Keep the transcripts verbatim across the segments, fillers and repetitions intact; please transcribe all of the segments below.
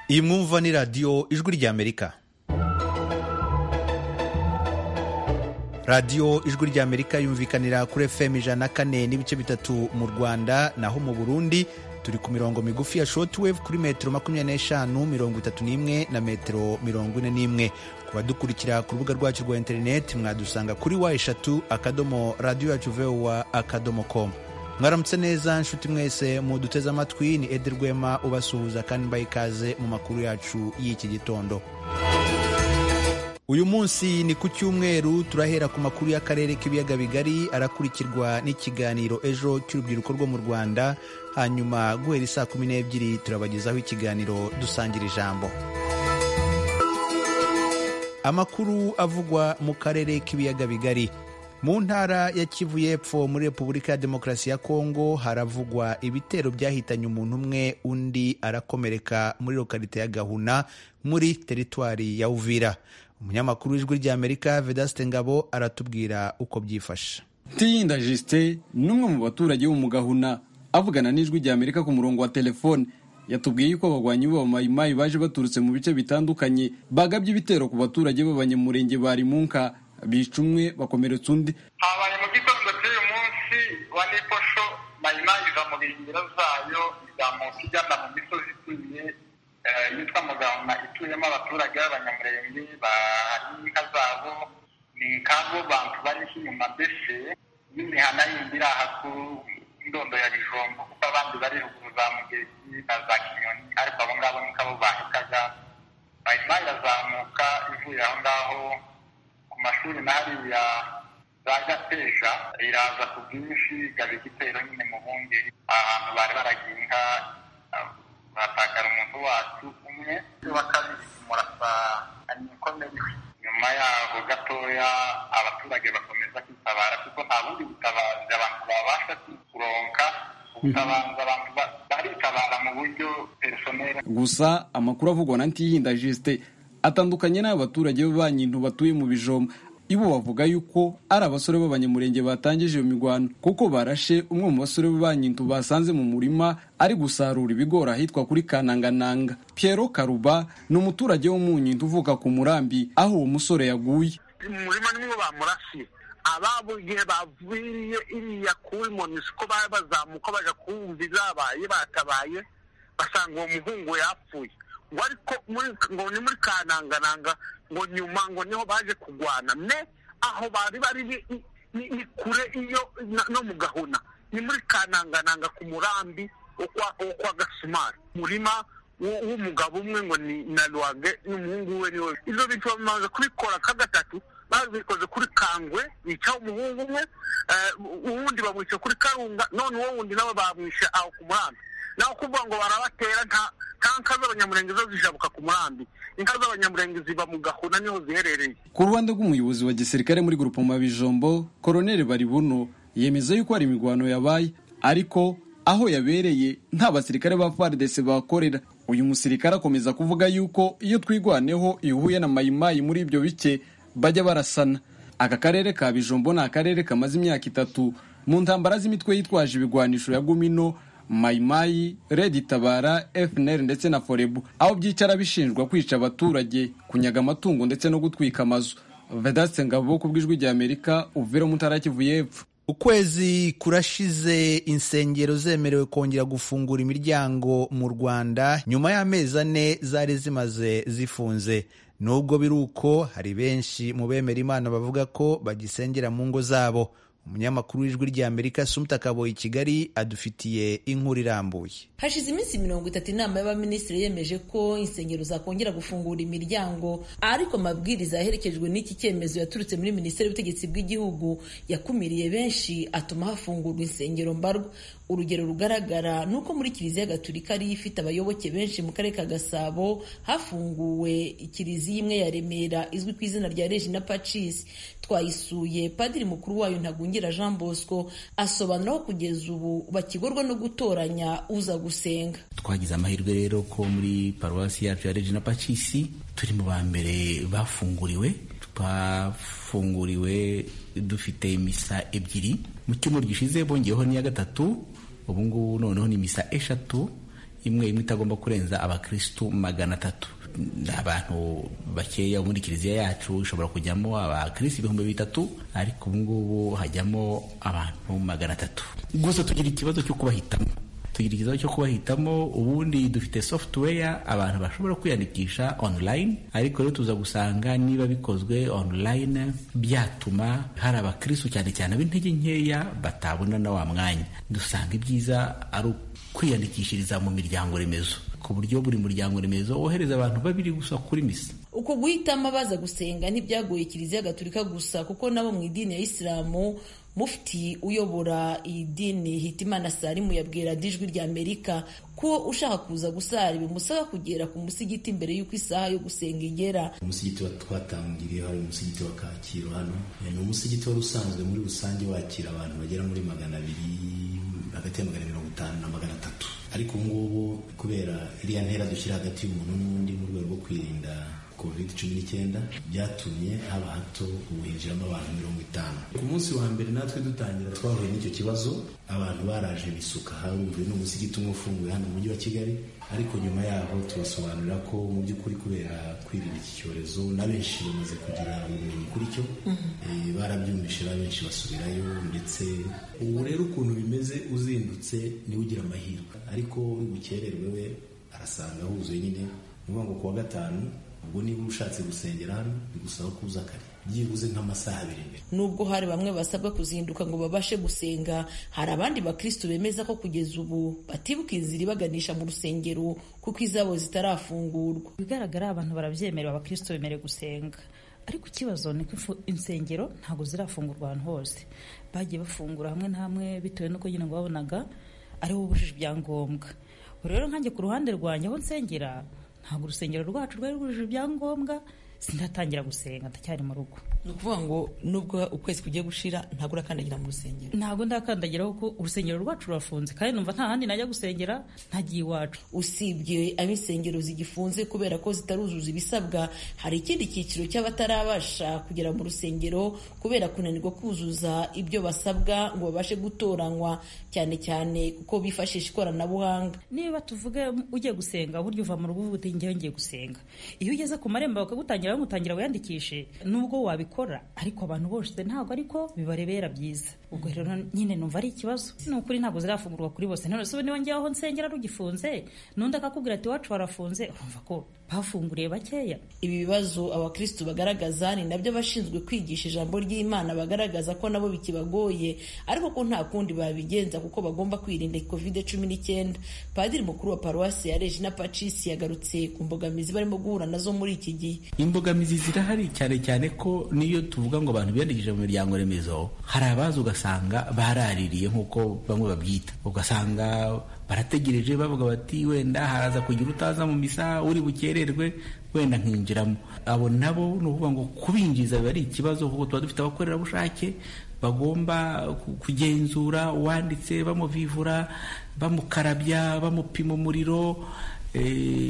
Iyi mwumva ni radiyo ijwi ry'Amerika. Radiyo ijwi ry'Amerika yumvikanira kuri F M ijana na kane n'ibice bitatu mu Rwanda, naho mu Burundi turi ku mirongo migufi ya shortwave kuri metero makumyabiri n'eshanu, mirongo itatu n'imwe na metero mirongo ine n'imwe. Ku badukurikira ku rubuga rwacu rwa interineti mwadusanga kuri wa eshatu akadomo radiyo yacu vowa akadomo com. Mwaramutse neza nshuti mwese muduteze amatwi, ni Eder Rwema ubasuhuza kandi mbaye ikaze mu makuru yacu y'iki gitondo. Uyu munsi ni ku cyumweru, turahera ku makuru y'akarere k'ibiyaga bigari, arakurikirwa n'ikiganiro ejo cy'urubyiruko rwo mu Rwanda, hanyuma guhera saa kumi n'ebyiri turabagezaho ikiganiro dusangira ijambo. Amakuru avugwa mu karere k'ibiyaga bigari. Mu ntara ya Kivu y'Epfo muri Repubulika ya Demokarasi ya Kongo haravugwa ibitero byahitanye umuntu umwe, undi arakomereka muri lokalite ya Gahuna muri teritwari ya Uvira. Umunyamakuru w'ijwi ry'Amerika Vedaste Ngabo aratubwira uko byifashe. Tiyinda Justin n'umwe mu baturage bo mu Gahuna avugana n'ijwi ry'Amerika ku murongo wa telefone, yatubwiye ko abagwanyi bo Mayimayi baje baturutse mu bice bitandukanye bagabye ibitero ku baturage b'abanyamurenge bari munka, bica umwe bakomeretsa undi. Habaye mu gitondo cy'uyu munsi wa Niposho, Mayimayi iva mu birindiro zayo izamuka ijyana mu misozi ituye yitwa Mugahuna, ituyemo abaturage b'abanyamurenge bari inka zabo, ni nk'abo bantu bari inyuma mbese y'imihana yindi iri aha ku ndondo ya Bijombo, kuko abandi bari ruguru za Mugezi na za Kinyoni, ariko abo ngabo ni nk'abo bahitaga. Mayimayi irazamuka ivuye aho ngaho ku mashuri n'ahariya za Gateja, iraza ku bwinshi igaba igitero nyine mu Bungeri, ahantu bari baragiye inka batakara umuntu wacu umwe, wa kabiri murasa nikomeye. Nyuma yaho gatoya abaturage bakomeza kwitabara, kuko nta bundi butabazi abantu babasha kuronka, ubutabazi abantu baritabara mu buryo personnel. Gusa amakuru avugwa na Ntiyinda Justin atandukanye n'abaturage b'abanyintu batuye mu Bijombo. Ibo bavuga yuko ari abasore b'abanyamurenge batangije iyo migwano, kuko barashe umwe mu basore b'abanyintu basanze mu murima ari gusarura ibigori ahitwa kuri Kanangananga. Piero Karuba ni umuturage wo mu Nyintu uvuka ku Murambi aho uwo musore yaguye. Mu murima nimwe bamurasiye, ababo igihe baviriye iriya kuri Monisco bari bazamuka baja kumva izabaye, batabaye basanga uwo muhungu yapfuye. Ngo ariko ngo ni muri Kanangananga, ngo nyuma ngo niho baje kugwana, me aho bari bari ni kure iyo no mu Gahuna, ni muri Kanangananga ku Murambi okwa okwa Gasumari, murima w'umugabo umwe ngo ni na Lwage n'umuhungu we niwe. Izo bintu bamaze kubikora ka gatatu, bazikoze kuri Kangwe bica umuhungu umwe, uwundi bamwishe kuri Karunga, none uwo wundi nawe bamwishe aho ku Murambi. Naho kuvuga ngo barabatera nta tanka z'abanyamurenge zo zijabuka ku Murambi, inka z'abanyamurenge ziba mu Gahuna niho ziherereye. Ku ruhande rw'umuyobozi wa gisirikare muri Groupement Bijombo, Colonel Baribuno, yemeza yuko ari imigwano yabaye, ariko aho yabereye nta basirikare ba F A R D C bakorera. Uyu musirikare akomeza kuvuga yuko iyo twigwaneho ihuye na Mayimayi muri ibyo bice bajya barasana. Aka karere ka Bijombo ni akarere kamaze imyaka itatu mu ntambara z'imitwe yitwaje ibigwanisho ya Gumino, Mayimayi, Red Tabara, F N L ndetse na Forebu, aho byicara bishinjwa kwica abaturage, kunyaga amatungo ndetse no gutwika amazu. Vedaste Ngabo ku bw'ijwi ry'Amerika, Uvira mu ntara ya Kivu y'Epfo. Ukwezi kurashize insengero zemerewe kongera gufungura imiryango mu Rwanda nyuma y'amezi ane zari zimaze zifunze. Nubwo biruko, hari benshi mu bemera Imana bavuga ko bagisengera mu ngo zabo. Umunyamakuru w'ijwi ry'Amerika Sumta Kaboyi Kigali adufitiye inkuru irambuye. Hashize iminsi mirongo itatu inama y'abaminisitiri yemeje ko insengero zakongera gufungura imiryango, ariko amabwiriza yaherekejwe n'iki cyemezo yaturutse muri Minisiteri y'Ubutegetsi bw'Igihugu yakumiriye benshi, atuma hafungurwa insengero mbarwa. Urugero rugaragara nuko muri Kiliziya Gatolika ari ifite abayoboke benshi mu karere ka Gasabo hafunguwe Kiliziya imwe ya Remera izwi ku izina rya Regina Pacis. Twayisuye Padiri mukuru wayo Ntagungira Jean Bosco asobanura ko kugeza ubu bakigorwa no gutoranya uza gusenga. Twagize amahirwe rero ko muri paruwasi yacu ya Regina Pacis turi mu ba mbere bafunguriwe. Twafunguriwe dufite misa ebyiri mu cyumweru gishize, bongeyeho n'iya gatatu, ubu ngubu noneho ni misa eshatu imwe imwe itagomba kurenza abakristu magana atatu. Abantu bakeya muri kiliziya yacu ishobora kujyamo abakristu ibihumbi bitatu, ariko ubu ngubu hajyamo abantu magana atatu. Gusa tugira ikibazo cyo kubahitamo tugira ikibazo cyo kubahitamo ubundi dufite software abantu bashobora kwiyandikisha online, ariko rero tuza gusanga niba bikozwe online byatuma hari abakristo cyane cyane b'intege nkeya batabona na wa mwanya. Dusanga ibyiza ari kwiyandikishiriza mu miryango remezo, ku buryo buri muryango remezo wohereza abantu babiri gusa kuri misa. Uko guhitamo abaza gusenga ntibyagoye Kiliziya Gatolika gusa, kuko nabo mu idini ya Isilamu Mufti uyobora idini Hitimana Salimu yabwira Ijwi rya Amerika ko ushaka kuza gusara bimusaba kugera ku musigiti mbere y'uko isaha yo gusenga igera. Umusigiti twatangiriye hari umusigiti wa Kacyiru hano, ni umusigiti wari usanzwe muri rusange wakira abantu bagera muri magana abiri hagati ya magana mirongo itanu na magana atatu, ariko ubu ngubu kubera iriya ntera dushyira hagati y'umuntu n'undi mu rwego rwo kwirinda covid cumi n'icyenda byatumye haba hato ubuhinjiramo abantu mirongo itanu. Ku munsi wa mbere natwe dutangira twahuye n'icyo kibazo, abantu baraje bisuka harumvuye n'umusigiti umwe ufunguye hano mu mujyi wa Kigali, ariko nyuma yaho tubasobanurira ko mu by'ukuri kubera kwirinda iki cyorezo na benshi bamaze kugira ubumenyi kuri cyo, e, barabyumvishe benshi basubirayo, ndetse ubu rero ukuntu bimeze uzindutse niwe ugira amahirwe, ariko uri bukererwe we arasanga huzuye nyine. Ni ukuvuga ngo kuwa gatanu ubwo niba ushatse gusengera hano bigusaba kuza kare byibuze nk'amasaha abiri mbere. Nubwo hari bamwe basabwa kuzinduka ngo babashe gusenga, hari abandi bakristo bemeza ko kugeza ubu batibuka inzira ibaganisha mu rusengero kuko izabo zitarafungurwa. Bigaragara abantu barabyemerera, abakristo bemerewe gusenga, ariko ikibazo ni ko insengero ntabwo zirafungurwa ahantu hose. Bagiye bafungura hamwe na hamwe bitewe n'uko nyine ngo babonaga ari bo bujuje ibyangombwa. Rero nkanjye ku ruhande rwanjye aho nsengera ntabwo urusengero rwacu rwari rwujuje ibyangombwa, sindatangira gusenga, ndacyari mu rugo. Ni ukuvuga ngo nubwo ukwezi kugiye gushira ntabwo urakandagira mu rusengero? Ntabwo ndakandagira kuko urusengero rwacu rurafunze, kandi numva nta handi najya gusengera ntagiye iwacu. Usibye ab'insengero zigifunze kubera ko zitaruzuza ibisabwa, hari ikindi cyiciro cy'abatarabasha kugera mu rusengero kubera kunanirwa kuzuza ibyo basabwa ngo babashe gutoranywa, cyane cyane kuko bifashisha ikoranabuhanga. Niba tuvuge ugiye gusenga buryo uva mu rugo uvuga uti ngiye ngiye gusenga, iyo ugeze ku marembo bakagutangira bamutangira wiyandikishe, nubwo wabikora ariko abantu bose ntabwo ariko bibarebera byiza. Ubwo rero nyine numva ari ikibazo. Ni ukuri ntabwo zirafungurwa kuri bose. None se niba ngiye aho nsengera rugifunze nundi akakubwira ati wacu warafunze, urumva ko bafunguriye bakeya. Ibi bibazo abakristo bagaragaza ni nabyo bashinzwe kwigisha ijambo ry'Imana bagaragaza ko nabo bikibagoye, ariko ko nta kundi babigenza kuko bagomba kwirinda covid cumi n'icyenda. Padiri mukuru wa paruwasi ya Regina Pacis yagarutse ku mbogamizi barimo guhura nazo muri iki gihe. Imbogamizi zirahari cyane cyane ko niyo tuvuga ngo abantu biyandikije mu miryango remezo, hari abazi ugasanga baraririye nk'uko bamwe babyita, ugasanga barategereje bavuga bati wenda haraza kugira utaza mu misa uri bukererwe wenda nkinjiramo. Abo nabo ni ukuvuga ngo kubinjiza biba ari ikibazo, kuko tuba dufite abakorerabushake bagomba kugenzura uwanditse, bamuvivura, bamukarabya, bamupima umuriro. E,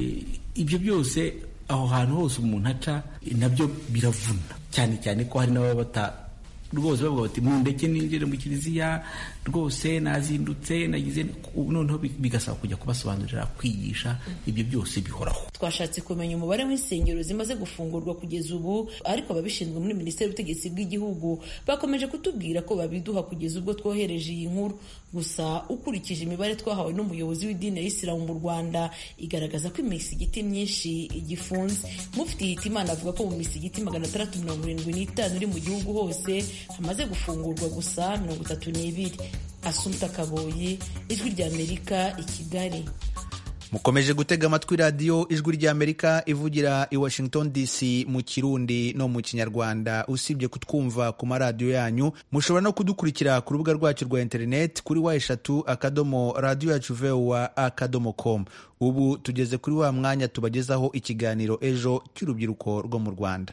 ibyo byose aho hantu hose umuntu aca nabyo biravuna, cyane cyane ko hari n'ababa bata rwose bavuga bati mundeke ninjire mu kiliziya rwose nazindutse nagize, noneho bigasaba kujya kubasobanurira, kwigisha. Ibyo byose bihoraho. Twashatse kumenya umubare w'insengero zimaze gufungurwa kugeza ubu, ariko ababishinzwe muri Minisiteri y'Ubutegetsi bw'Igihugu bakomeje kutubwira ko babiduha kugeza ubwo twohereje iyi nkuru. Gusa ukurikije imibare twahawe n'umuyobozi w'idini ya Isilamu mu Rwanda igaragaza ko imisigiti myinshi igifunze. Mufti Hitimana avuga ko mu misigiti magana atandatu mirongo irindwi n'itanu iri mu gihugu hose hamaze gufungurwa gusa mirongo itatu n'ibiri. Asumta Kaboyi, Ijwi rya Amerika, i Kigali. Mukomeje gutega amatwi radiyo Ijwi rya Amerika ivugira i Washington D C mu Kirundi no mu Kinyarwanda. Usibye kutwumva ku maradiyo yanyu, mushobora no kudukurikira ku rubuga rwacu rwa internet kuri wa eshatu akadomo radio yacu voa akadomo com. Ubu tugeze kuri wa mwanya tubagezaho ikiganiro ejo cy'urubyiruko rwo mu Rwanda.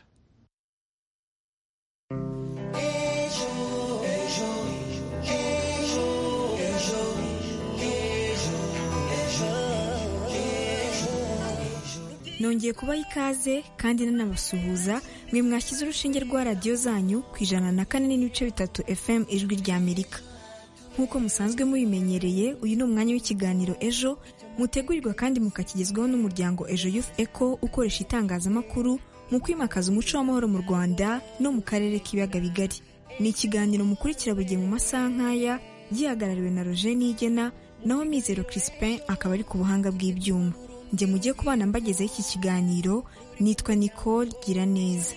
Nongeye kubaha ikaze kandi nanabasuhuza mwe mwashyize urushinge rwa radiyo zanyu ku ijana na kane n'ibice bitatu F M Ijwi rya Amerika. Nk'uko musanzwe mubimenyereye, uyu ni umwanya w'ikiganiro ejo mutegurirwa kandi mukakigezwaho n'umuryango Ejo Youth Echo ukoresha itangazamakuru mu kwimakaza umuco w'amahoro mu Rwanda no mu karere k'ibiyaga bigari. Ni ikiganiro mukurikira buri gihe mu masaha nk'aya, gihagarariwe na Roger Nigena, naho Mizero Crispin akaba ari ku buhanga bw'ibyuma. Njye mugiye kubana mbagezaho iki kiganiro, nitwa Nicole Giraneza.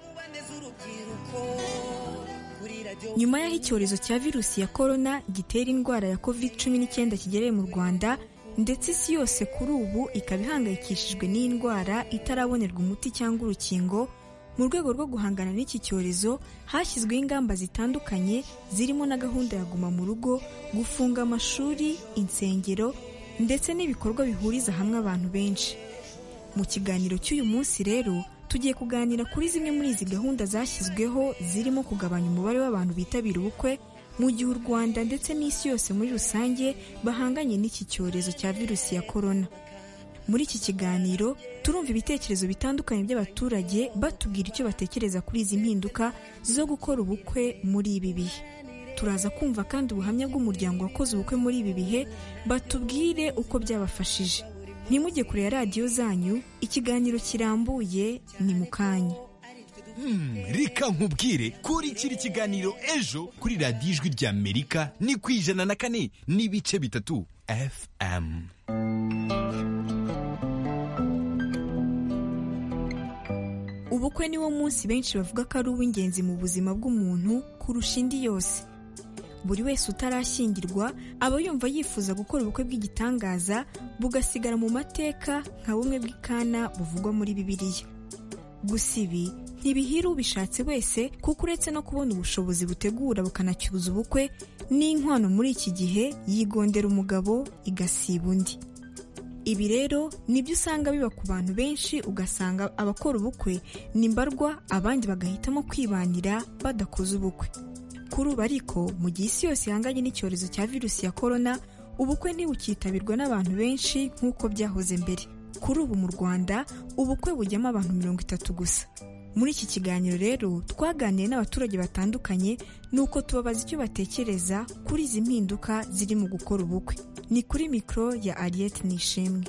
Nyuma y'aho icyorezo cya virusi ya corona gitera indwara ya covid cumi n'icyenda kigereye mu Rwanda, ndetse isi yose kuri ubu ikaba ihangayikishijwe n'indwara itarabonerwa umuti cyangwa urukingo, mu rwego rwo guhangana n'iki cyorezo hashyizweho ingamba zitandukanye zirimo na gahunda ya guma mu rugo, gufunga amashuri, insengero ndetse n'ibikorwa bihuriza hamwe abantu benshi. Mu kiganiro cy'uyu munsi rero tugiye kuganira kuri zimwe muri izi gahunda zashyizweho zirimo kugabanya umubare w'abantu bitabira ubukwe mu gihe u Rwanda ndetse n'isi yose muri rusange bahanganye n'iki cyorezo cya virusi ya corona. Muri iki kiganiro turumva ibitekerezo bitandukanye by'abaturage batubwira icyo batekereza kuri izi mpinduka zo gukora ubukwe muri ibi bihe. Turaza kumva kandi ubuhamya bw'umuryango wakoze ubukwe muri ibi bihe, batubwire uko byabafashije. Ntimujye kure ya radiyo zanyu, ikiganiro kirambuye ni mu kanya. Hmm, reka nkubwire kuri kiri kiganiro Ejo kuri radiyo Ijwi ry'Amerika ni ku ijana na kane n'ibice bitatu F M. Ubukwe ni wo munsi benshi bavuga ko ari uw'ingenzi mu buzima bw'umuntu kurusha indi yose. Buri wese utarashyingirwa aba yumva yifuza gukora ubukwe bw'igitangaza bugasigara mu mateka nka bumwe bw'ikana buvugwa muri Bibiliya. Gusa ibi ntibihira ubishatse wese, kuko uretse no kubona ubushobozi butegura bukanacyuza ubukwe, n'inkwano muri iki gihe yigondera umugabo igasiba undi. Ibi rero nibyo usanga biba ku bantu benshi, ugasanga abakora ubukwe ni mbarwa, abandi bagahitamo kwibanira badakoze ubukwe. Kuri ubu ariko mu gihe isi yose ihanganye n'icyorezo cya virusi ya corona, ubukwe ntibukitabirwa n'abantu benshi nk'uko byahoze mbere. Kuri ubu mu Rwanda ubukwe bujyamo abantu mirongo itatu gusa. Muri iki kiganiro rero twaganiriye n'abaturage batandukanye, nuko tubabaza icyo batekereza kuri izi mpinduka ziri mu gukora ubukwe. Ni kuri mikoro ya Ariette Nishimwe.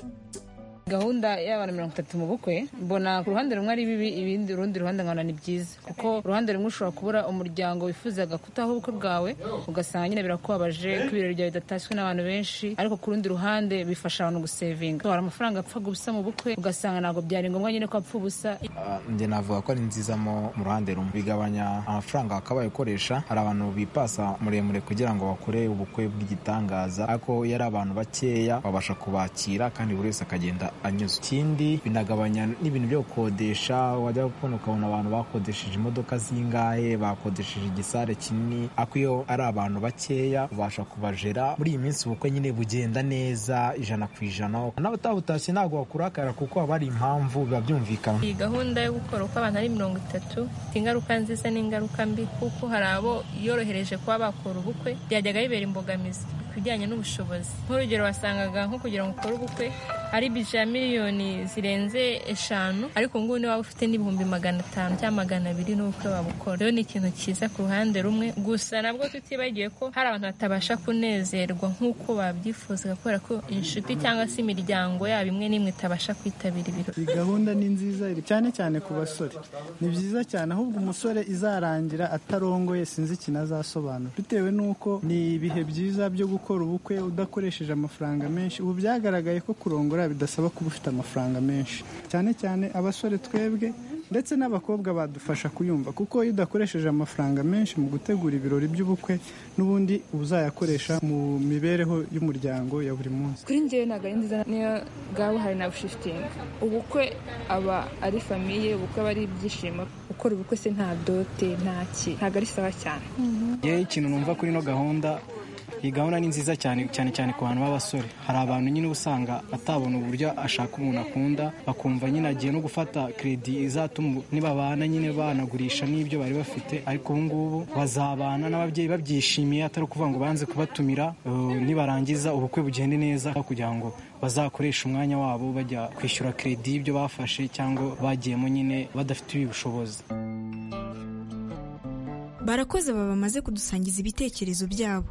Gahunda y'abantu mirongo itatu mu bukwe mbona ku ruhande rumwe ari bibi, ibindi urundi ruhande nkabona ni byiza, kuko uruhande rumwe ushobora kubura umuryango wifuzaga kutaha ubukwe bwawe, ugasanga nyine birakubabaje ko ibirori byawe bidatashywe n'abantu benshi, ariko ku rundi ruhande bifasha abantu gusevinga. Hari amafaranga apfa gusa mu bukwe, ugasanga ntabwo byari ngombwa nyine ko apfa ubusa. Njye navuga ko ari nziza mu ruhande rumwe, bigabanya amafaranga akabaye ukoresha. Hari abantu bipasa muremure kugira ngo bakore ubukwe bw'igitangaza, ariko iyo ari abantu bakeya babasha kubakira kandi buri wese akagenda anyuze. Ikindi binagabanya n'ibintu byo gukodesha, wajya kubona ukabona abantu bakodesheje imodoka zingahe, bakodesheje igisare kinini, ariko iyo ari abantu bakeya ubasha kubajera. Muri iyi minsi ubukwe nyine bugenda neza ijana ku ijana, n'abatabutashye ntabwo bakurakara kuko haba hari impamvu biba byumvikana. Iyi gahunda yo gukora uko abantu ari mirongo itatu ingaruka nziza n'ingaruka mbi, kuko hari abo yorohereje kuba bakora ubukwe byajyaga bibera imbogamizi kujyanye n'ubushobozi. Nk'urugero wasangaga nko kugira ngo ukore ubukwe ari bije ya miliyoni zirenze eshanu, ariko ngubu ni waba ufite n'ibihumbi magana atanu cyangwa magana abiri n'ubukwe wabukora. Rero ni ikintu cyiza ku ruhande rumwe, gusa nabwo tutibagiye ko hari abantu batabasha kunezerwa nk'uko babyifuzaga, kubera ko inshuti cyangwa se imiryango yabo imwe n'imwe itabasha kwitabira ibirori. Iyi gahunda ni nziza cyane cyane ku basore, ni byiza cyane, ahubwo umusore izarangira atarongoye sinzi ikintu azasobanura, bitewe n'uko ni ibihe byiza byo gukora ubukwe udakoresheje amafaranga menshi. Ubu byagaragaye ko kurongora bidasaba kuba ufite amafaranga menshi, cyane cyane abasore twebwe ndetse n'abakobwa badufasha kuyumva, kuko iyo udakoresheje amafaranga menshi mu gutegura ibirori by'ubukwe, n'ubundi uzayakoresha mu mibereho y'umuryango ya buri munsi. Kuri njyewe ntabwo ari nziza niyo bwaba hari na bushifitingi. Ubukwe aba ari famiye, ubukwe aba ari ibyishimo. Ukora ubukwe se nta dote nta ki, ntabwo ari sawa cyane. Yewe ikintu numva kuri ino gahunda, iyi gahunda ni nziza cyane cyane cyane ku bantu b'abasore. Hari abantu nyine usanga atabona uburyo ashaka umuntu akunda, bakumva nyine agiye no gufata kredi izatuma nibabana nyine banagurisha n'ibyo bari bafite, ariko ubu ngubu bazabana n'ababyeyi babyishimiye, atari ukuvuga ngo banze kubatumira. Uh, nibarangiza ubukwe bugende neza, kugira ngo bazakoresha umwanya wabo bajya kwishyura kredi y'ibyo bafashe cyangwa bagiyemo nyine badafite ibi bushobozi. Barakoze aba bamaze kudusangiza ibitekerezo byabo.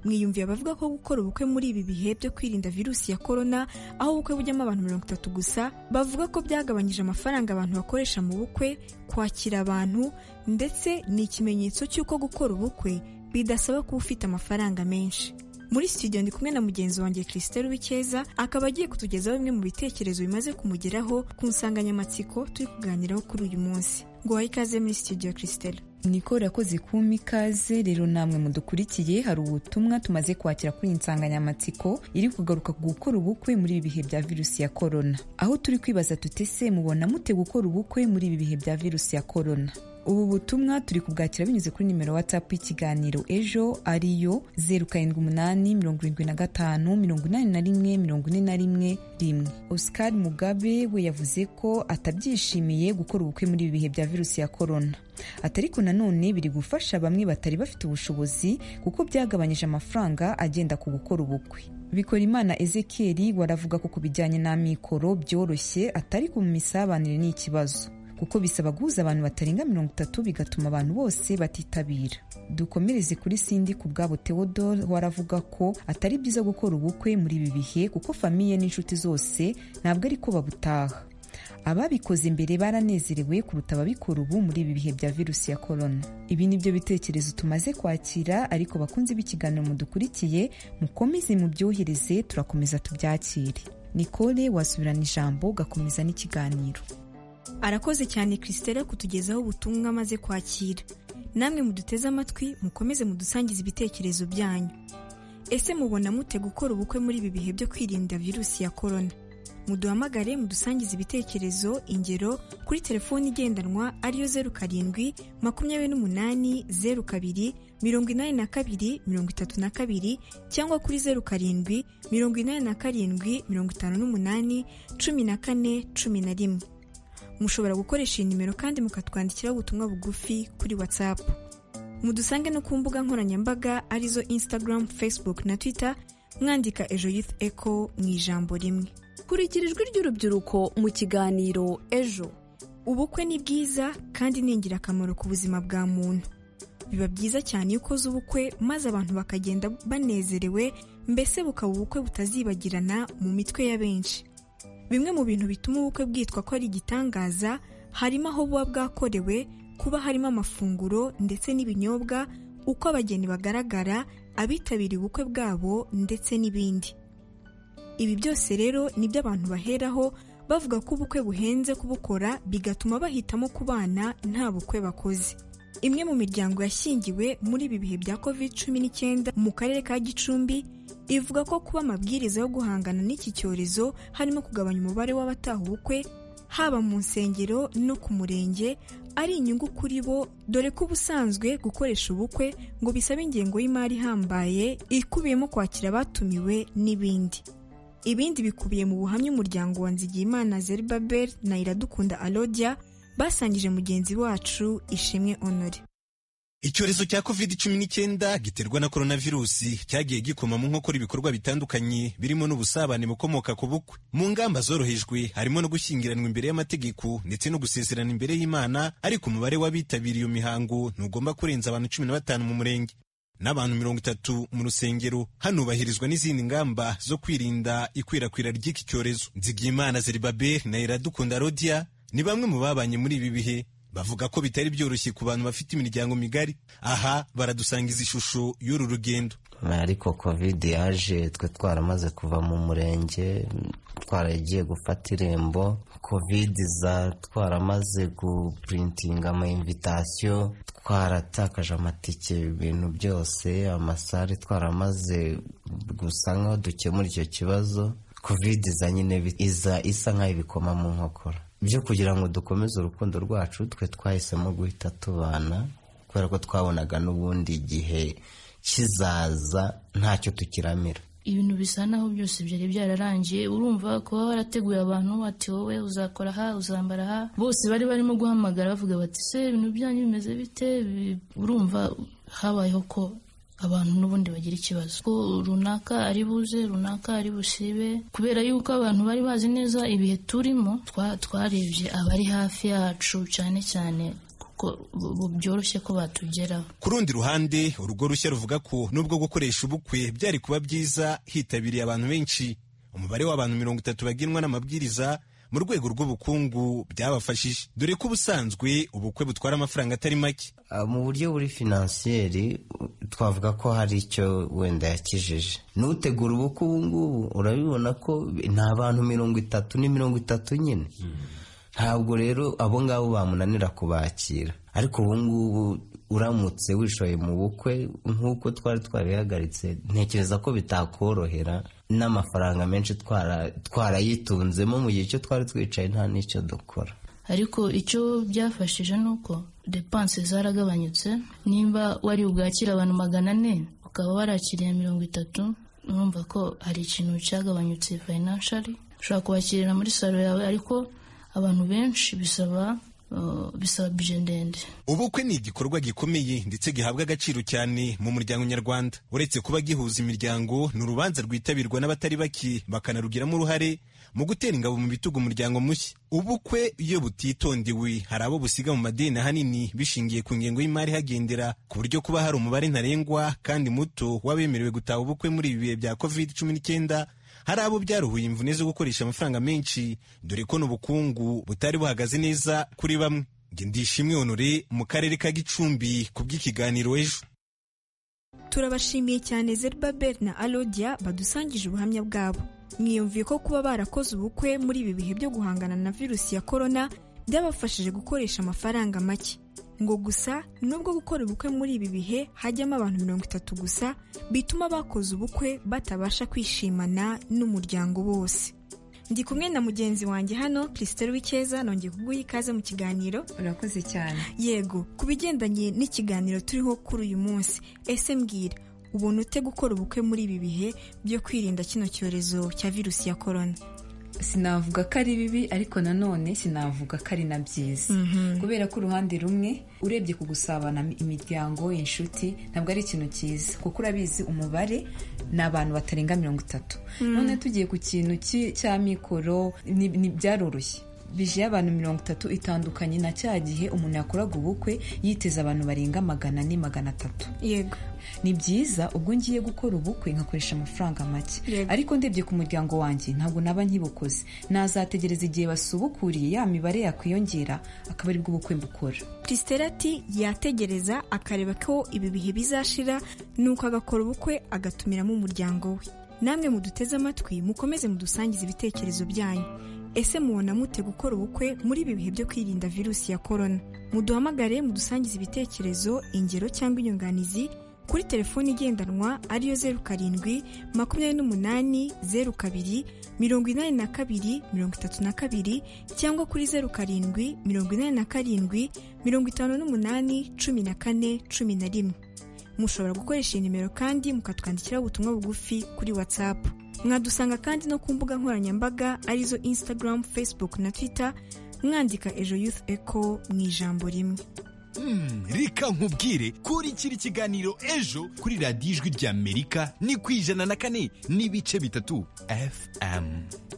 mwiyumviye abavuga ko gukora ubukwe muri ibi bihe byo kwirinda virusi ya korona, aho ubukwe bujyamo abantu mirongo itatu gusa, bavuga ko byagabanyije amafaranga abantu bakoresha mu bukwe, kwakira abantu, ndetse ni ikimenyetso cy'uko gukora ubukwe bidasaba kuba ufite amafaranga menshi. Muri studio ndi kumwe na mugenzi wanjye Christelle Wikeza, akaba agiye kutugezaho bimwe mu bitekerezo bimaze kumugeraho ku nsanganyamatsiko turi kuganiraho kuri uyu munsi. Ngo wahe ikaze muri studio Christelle. Nicole yakoze kuma ikaze. Rero namwe mudukurikiye, hari ubutumwa tumaze kwakira kuri iyi nsanganyamatsiko iri kugaruka ku gukora ubukwe muri ibi bihe bya virusi ya korona, aho turi kwibaza tutese mubona mute gukora ubukwe muri ibi bihe bya virusi ya korona. Ubu butumwa turi kubwakira binyuze kuri nimero WhatsApp y'ikiganiro ejo, ariyo zeru karindwi umunani mirongo irindwi na gatanu mirongo inani na rimwe mirongo ine na rimwe rimwe. Oscar Mugabe we yavuze ko atabyishimiye gukora ubukwe muri ibi bihe bya virusi ya korona, atariko nanone biri gufasha bamwe batari bafite ubushobozi kuko byagabanyije amafaranga agenda ku gukora ubukwe. Bikorimana Ezekiel waravuga ko kubijyanye n'amikoro byoroshye, atariko mu misabanire ni ikibazo kuko bisaba guhuza abantu batarenga mirongo itatu bigatuma abantu bose batitabira. Dukomereze kuri Sindi ku bwabo Theodore waravuga ko atari byiza gukora ubukwe muri ibi bihe kuko famiye n'inshuti zose ntabwo ariko babutaha. Ababikoze mbere baranezerewe kuruta ababikora ubu muri ibi bihe bya virusi ya korona. Ibi nibyo bitekerezo tumaze kwakira, ariko bakunze b'ikiganiro mudukurikiye mukomeze mubyohereze, turakomeza tubyakire. Nicole wasubirana ijambo ugakomeza n'ikiganiro. Arakoze cyane Christelle kutugezaho ubutumwa amaze kwakira. Namwe muduteze amatwi mukomeze mudusangiza ibitekerezo byanyu. Ese mubona mute gukora ubukwe muri ibi bihe byo kwirinda virusi ya korona? Muduhamagare mudusangiza ibitekerezo, ingero kuri telefoni igendanwa ariyo zeru karindwi makumyabiri n'umunani zeru kabiri mirongo inani na kabiri mirongo itatu na kabiri cyangwa kuri zeru karindwi mirongo inani na karindwi mirongo itanu n'umunani cumi na kane cumi na rimwe. Mushobora gukoresha iyi nimero kandi mukatwandikiraho ubutumwa bugufi kuri WhatsApp. Mudusange no ku mbuga nkoranyambaga arizo Instagram, Facebook na Twitter, mwandika Ejo Youth Echo mu ijambo rimwe. Kurikira ijwi ry'urubyiruko mu kiganiro Ejo. Ubukwe ni bwiza kandi ni ingirakamaro ku buzima bwa muntu. Biba byiza cyane iyo ukoze ubukwe maze abantu bakagenda banezerewe, mbese bukaba ubukwe butazibagirana mu mitwe ya benshi. Bimwe mu bintu bituma ubukwe bwitwa ko ari igitangaza harimo aho buba bwakorewe, kuba harimo amafunguro ndetse n'ibinyobwa, uko abageni bagaragara, abitabiriye ubukwe bwabo ndetse n'ibindi. Ibi byose rero nibyo abantu baheraho bavuga ko ubukwe buhenze kubukora, bigatuma bahitamo kubana nta bukwe bakoze. Imwe mu miryango yashyingiwe muri ibi bihe bya covid cumi n'icyenda mu karere ka Gicumbi ivuga ko kuba amabwiriza yo guhangana n'iki cyorezo harimo kugabanya umubare w'abataha ubukwe haba mu nsengero no ku murenge ari inyungu kuri bo, dore ko ubusanzwe gukoresha ubukwe ngo bisaba ingengo y'imari ihambaye ikubiyemo kwakira abatumiwe n'ibindi. Ibindi bikubiye mu buhamya umuryango wa Nzigiyimana Zerubbabel na Iradukunda Alodia basangije mugenzi wacu Ishimwe Honore. Icyorezo cya covid cumi n'icyenda giterwa na coronavirusi cyagiye gikoma mu nkokora ibikorwa bitandukanye birimo n'ubusabane bukomoka ku bukwe. Mu ngamba zorohejwe harimo no gushyingiranwa imbere y'amategeko ndetse no gusezerana imbere y'Imana, ariko umubare w'abitabiriye iyo mihango ntugomba kurenza abantu cumi na batanu mu murenge n'abantu mirongo itatu mu rusengero. Hanubahirizwa n'izindi ngamba zo kwirinda ikwirakwira ry'iki cyorezo. Nzigiyimana Zerubbabel na Iradukunda Alodia ni bamwe mu babanye muri ibi bihe, bavuga ko bitari byoroshye ku bantu bafite imiryango migari. Aha baradusangiza ishusho y'uru rugendo. Ariko covid yaje twe twaramaze kuva mu murenge, twaragiye gufata irembo. Covid za twaramaze guprintinga ama invitation, twaratakaje amatike, ibintu byose, amasare twaramaze gusa nkaho dukemura icyo kibazo. Covid za nyine iza isa nkaho ibikoma mu nkokora. Byo kugira ngo dukomeze urukundo rwacu, twe twahisemo guhita tubana kubera ko twabonaga n'ubundi igihe kizaza ntacyo tukiramira. Ibintu bisa naho byose byari byararangiye. Urumva kuba warateguye abantu ati wowe uzakora ha, uzambara ha, bose bari barimo guhamagara bavuga bati se ibintu byanyu bimeze bite. Urumva habayeho ko abantu n'ubundi bagira ikibazo ko runaka ari buze, runaka ari busibe, kubera yuko abantu bari bazi neza ibihe turimo. Twarebye abari hafi yacu cyane cyane byoroshye ko batugeraho. Ku rundi ruhande urugo rushya ruvuga ko nubwo gukoresha ubukwe byari kuba byiza hitabiriye abantu benshi, umubare w'abantu mirongo itatu bagenwa n'amabwiriza mu rwego rw'ubukungu byabafashije, dore ko ubusanzwe ubukwe butwara amafaranga atari make. Mu buryo buri finansiyeri twavuga ko hari icyo wenda yakijije. N'utegura ubukwe ubu ngubu urabibona ko nta bantu mirongo itatu ni mirongo itatu nyine, ntabwo rero abo ngabo bamunanira kubakira. Ariko ubu ngubu uramutse wishoye mu bukwe nk'uko twari twabihagaritse, ntekereza ko bitakorohera, n'amafaranga menshi twarayitunzemo mu gihe cyo twari twicaye nta n'icyo dukora. Ariko icyo byafashije ni uko depanse zaragabanyutse. Nimba wari bwakira abantu magana ane ukaba warakiriye mirongo itatu, urumva ko hari ikintu cyagabanyutse financially. Ushobora kubakirira muri salo yawe, ariko abantu benshi bisaba Uh, bisaba bije ndende. Ubukwe ni igikorwa gikomeye ndetse gihabwa agaciro cyane mu muryango nyarwanda. Uretse kuba gihuza imiryango, ni urubanza rwitabirwa n'abatari baki bakanarugiramo uruhare mu gutera ingabo mu bitugu umuryango mushya. Ubukwe iyo butitondewe hari abo busiga mu madeni hanini bishingiye ku ngengo y'imari hagendera ku buryo kuba hari umubare ntarengwa kandi muto w'abemerewe gutaha ubukwe muri ibi bihe bya covid cumi n'icyenda. Hari abo byaruhuye imvune zo gukoresha amafaranga menshi, dore ko n'ubukungu butari buhagaze neza kuri bamwe. Ndishimwe Honore mu karere ka Gicumbi ku bw'ikiganiro Ejo. Turabashimiye cyane Zerubbabel na Alodia badusangije ubuhamya bwabo. Mwiyumviye ko kuba barakoze ubukwe muri ibi bihe byo guhangana na virusi ya korona byabafashije gukoresha amafaranga make. Ngo gusa nubwo gukora ubukwe muri ibi bihe hajyamo abantu mirongo itatu gusa, bituma bakoze ubukwe batabasha kwishimana n'umuryango wose. Ndi kumwe na mugenzi wanjye hano Christelle Wikeza, nongeye kuguha ikaze mu kiganiro. Urakoze cyane. Yego, kubigendanye n'ikiganiro turiho kuri uyu munsi, ese mbwira ubona ute gukora ubukwe muri ibi bihe byo kwirinda kino cyorezo cya virusi ya korona? Sinavuga ko ari bibi, ariko nanone sinavuga ko ari na byiza. Mm-hmm. Kubera ko uruhande rumwe urebye ku gusabana imiryango, inshuti, ntabwo ari ikintu cyiza, kuko urabizi umubare ni abantu batarenga mirongo itatu. Mm. None tugiye ku kintu cya mikoro ni, ni byaroroshye. Bije y'abantu mirongo itatu itandukanye na cya gihe umuntu yakoraga ubukwe yiteza abantu barenga magana ni magana atatu. Yego. Ni byiza ubwo ngiye gukora ubukwe nkakoresha amafaranga make. Yego. Ariko ndebye ku muryango wanjye ntabwo naba nkibukoze. Nazategereza igihe basubukuriye ya mibare yakwiyongera akaba ari bwo ubukwe mbukora. Christelle ati yategereza akareba ko ibi bihe bizashira nuko agakora ubukwe agatumiramo umuryango we. Namwe muduteze amatwi mukomeze mudusangiza ibitekerezo byanyu. Ese mubona mute gukora ubukwe muri ibi bihe byo kwirinda virusi ya korona? Muduhamagare mudusangize ibitekerezo, ingero cyangwa inyunganizi kuri telefoni igendanwa ariyo zeru karindwi makumyabiri n'umunani zeru kabiri mirongo inani na kabiri mirongo itatu na kabiri cyangwa kuri zeru karindwi mirongo inani na karindwi mirongo itanu n'umunani cumi na kane cumi na rimwe. Mushobora gukoresha iyi nimero kandi mukatwandikiraho ubutumwa bugufi kuri WhatsApp. Mwadusanga kandi no ku mbuga nkoranyambaga arizo Instagram, Facebook na Twitter, mwandika Ejo Youth Echo mu ijambo rimwe. Mm, reka nkubwire kuri kiri kiganiro Ejo kuri radiyo Ijwi ry'Amerika ni ku ijana na kane n'ibice bitatu F M.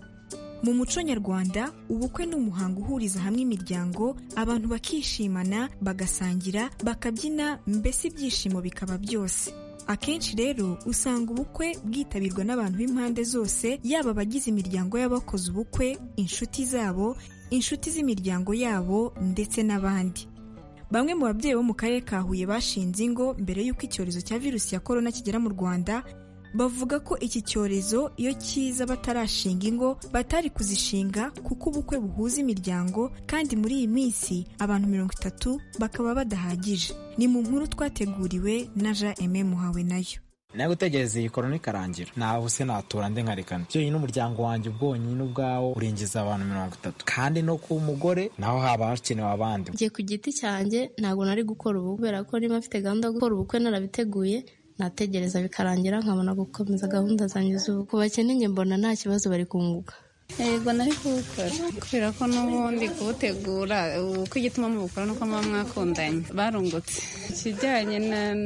Mu muco nyarwanda ubukwe ni umuhango uhuriza hamwe imiryango, abantu bakishimana, bagasangira, bakabyina, mbese ibyishimo bikaba byose. Akenshi rero usanga ubukwe bwitabirwa n'abantu b'impande zose, yaba abagize imiryango y'abakoze ubukwe, inshuti zabo, inshuti z'imiryango yabo ndetse n'abandi. Bamwe mu babyeyi bo mu karere ka Huye bashinze ingo mbere y'uko icyorezo cya virusi ya korona kigera mu Rwanda, bavuga ko iki cyorezo iyo kiza batarashinga ingo batari kuzishinga kuko ubukwe buhuza imiryango, kandi muri iyi minsi abantu mirongo itatu bakaba badahagije. Ni mu nkuru twateguriwe na Jean Aime Muhawe nayo. Nawe gutegereza iyi korona ikarangira naho se natura nde nkarekana byo n'umuryango wanjye ubwonyine ubwawo urinjiza abantu mirongo itatu, kandi no ku mugore naho haba hakenewe abandi. Ngiye ku giti cyanjye ntabwo nari gukora ubu kubera ko niba mfite gahunda yo gukora ubukwe narabiteguye, nategereza bikarangira nkabona gukomeza gahunda zanjye z'ubu. Ku bakene mbona nta kibazo bari kunguka. Yego nari kuwukora kubera ko n'ubundi kuwutegura uko igituma mubukora nuko muba mwakundanye barungutse. Ikijyanye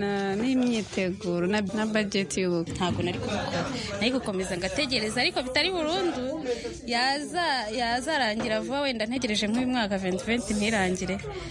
n'imyiteguro na budget y'ubukwe ntabwo nari kubukora, nari gukomeza ngategereza, ariko bitari burundu yaza yazarangira vuba, wenda ntegereje nk'uyu mwaka twenty twenty ntirangire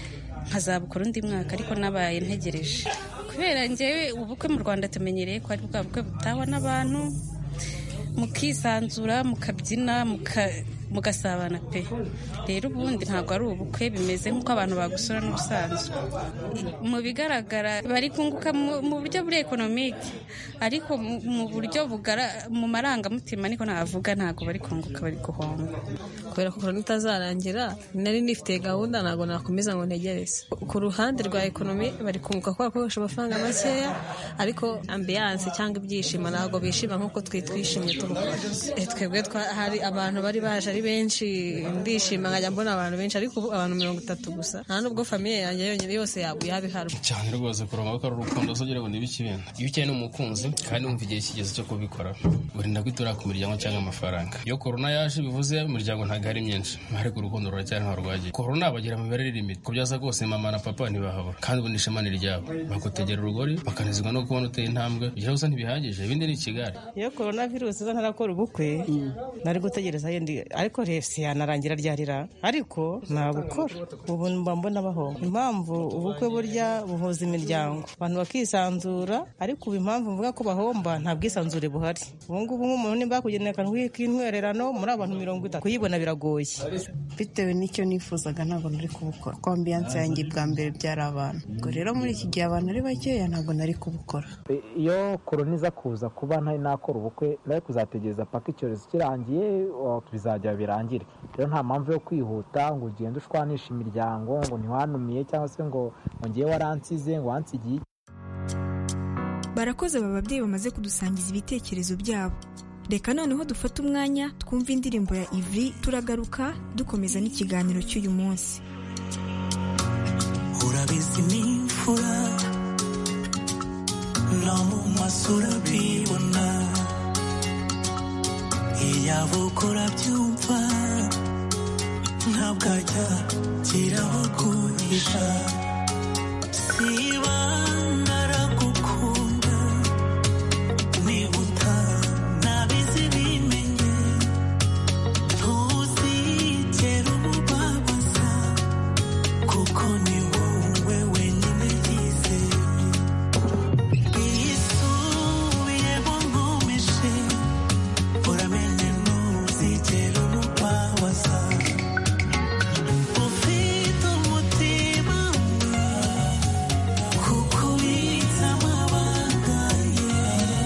nkazabukora undi mwaka ariko nabaye ntegereje kubera njyewe ubukwe mu Rwanda tumenyereye ko ari bwa bukwe butahwa n'abantu mukisanzura mukabyina muka mugasabana pe. Rero ubundi ntabwo ari ubukwe bimeze nk'uko abantu bagusura n'ubusanzwe. Mu bigaragara bari kunguka mu buryo buri economique ariko mu buryo bugara mu marangamutima niko navuga ntabwo bari kunguka bari guhomba. Kubera ko corona itazarangira nari nifite gahunda ntabwo nakomeza ngo ntegereze. Ku ruhande rwa economy bari kunguka kwa bakoresha amafaranga makeya ariko ambiance cyangwa ibyishimo ntabwo bishima nk'uko twitwishimye tubukora. Twebwe hari abantu bari baje benshi ndishima nkajya mbona abantu benshi ariko ubu abantu mirongo itatu gusa nta nubwo famiye yanjye yonyine yose yaguye abiharwa cyane rwose kuroma ko ari urukundo sogera ngo nibikibenda iyo ukeneye n'umukunzi kandi umva igihe kigeze cyo kubikora urinda kwitura ku miryango cyangwa amafaranga iyo corona yaje bivuze umuryango ntago ari myinshi ariko urukundo ruracyari nta rwagiye corona bagira mu mibare limit ko byaza rwose mama na papa ntibahabura kandi ubu nishema ni ryabo bakutegera urugori bakanizwa no kubona uteye intambwe ibyo gusa ntibihagije ibindi ni Kigali iyo corona virus zo ntarakora ubukwe nari gutegereza yendi ariko resi yanarangira ryarira ariko nagukora ubu mba mbona baho impamvu ubukwe burya buhuza imiryango abantu bakisanzura ariko ubu impamvu mvuga ko bahomba nta bwisanzure buhari ubu ngubu nk'umuntu nimba kugenera akantu k'intwererano muri abantu mirongo itatu kuyibona biragoye bitewe n'icyo nifuzaga ntabwo nari kubukora ko ambiance yanjye bwa mbere byari abantu ubwo rero muri iki gihe abantu ari bakeya ntabwo nari kubukora. Iyo korona iza kuza kuba ntari nakora ubukwe nari kuzategereza paka icyorezo kirangiye bizajya birangire rero nta mpamvu yo kwihuta ngo ugende ushwanisha imiryango ngo ntiwanumiye cyangwa se ngo ngewe waransize ngo wansigiye. Barakoze aba babyeyi bamaze kudusangiza ibitekerezo byabo. Reka noneho dufate umwanya twumva indirimbo ya Ivry turagaruka dukomeza n'ikiganiro cy'uyu munsi. Urabizi n'imfura no mu masura bibona iyabukora byumva ntabwo ajya kiraho kuhisha siba naragukunda nibuta nabizi bimenye ntuzigera umubabaza kuko ni wowe wenyine yize isubiyemo nkomeje uramenye ntuzigera umubabaza ufite umutima kuko ubitse amabanga ye.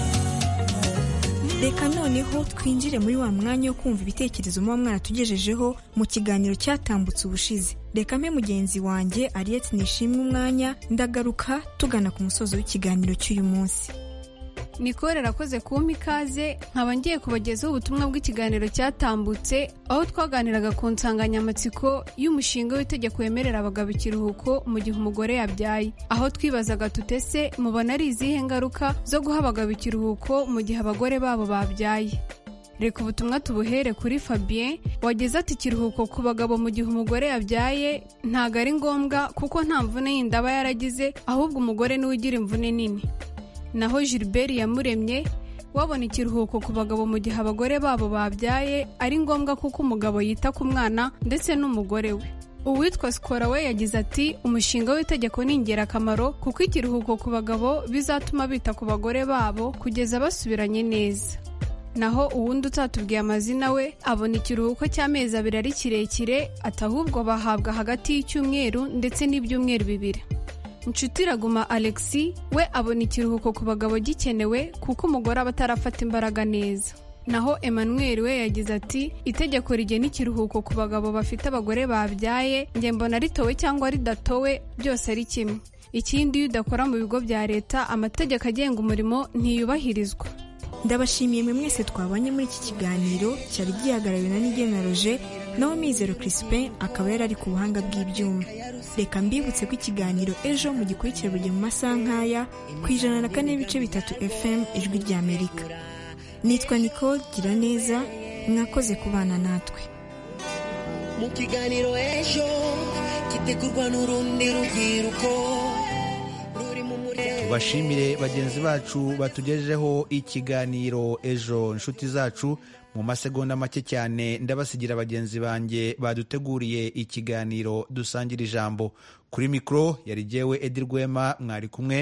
Reka noneho twinjire muri wa mwanya wo kumva ibitekerezo muba mwaratugejejeho mu kiganiro cyatambutse ubushize. Reka mpe mugenzi wanjye Ariette nishimwe umwanya ndagaruka tugana ku musozo w'ikiganiro cy'uyu munsi. Nicole rakoze kumpa ikaze nkaba ngiye kubagezaho ubutumwa bw'ikiganiro cyatambutse aho twaganiraga ku nsanganyamatsiko y'umushinga w'itegeko wemerera abagabo ikiruhuko mu gihe umugore yabyaye aho twibazaga tutese mubona ari izihe ngaruka zo guha abagabo ikiruhuko mu gihe abagore babo babyaye. Reka ubutumwa tubuhere kuri Fabien wageze ati ikiruhuko ku bagabo mu gihe umugore yabyaye ntago ari ngombwa kuko nta mvune yindi aba yaragize ahubwo umugore niwe ugira imvune nini. Naho Gilbert yamuremye wabona ikiruhuko ku bagabo mu gihe abagore babo babyaye ari ngombwa kuko umugabo yita ku mwana ndetse n'umugore we. Uwitwa Skora we yagize ati umushinga w'itegeko ni ingirakamaro kuko ikiruhuko ku bagabo bizatuma bita ku bagore babo kugeza basubiranye neza. Naho uwundi utatubwiye amazina we abona ikiruhuko cy'amezi abiri ari kirekire atahubwo bahabwa hagati y'icyumweru ndetse n'ibyumweru bibiri. Inshuti Raguma Alexis we abona ikiruhuko ku bagabo gikenewe kuko umugore aba atarafata imbaraga neza. Naho Emmanuel we yagize ati itegeko rigena ikiruhuko ku bagabo bafite abagore babyaye njye mbona ritowe cyangwa ridatowe byose ari kimwe. Ikindi iyo udakora mu bigo bya leta amategeko agenga umurimo ntiyubahirizwa. Ndabashimiye mwe mwese twabanye muri iki kiganiro cyari gihagarariwe na Nigena Roger naho Mizero Crispin akaba yari ari ku buhanga bw'ibyuma. Reka mbibutse ko ikiganiro ejo mu gikurikira buri mu masaha nk'aya ku ijana na kane n'ibice bitatu F M ijwi rya Amerika. Nitwa Nicole Giraneza mwakoze kubana natwe. Mu kiganiro ejo kitegurwa n'urundi rubyiruko ruri mu murenge tubashimire bagenzi bacu batugejeho ikiganiro ejo. Inshuti zacu, mu masegonda make cyane ndabasigira bagenzi banjye baduteguriye ikiganiro dusangira ijambo. Kuri mikoro yari jyewe Edi Rwema, mwari kumwe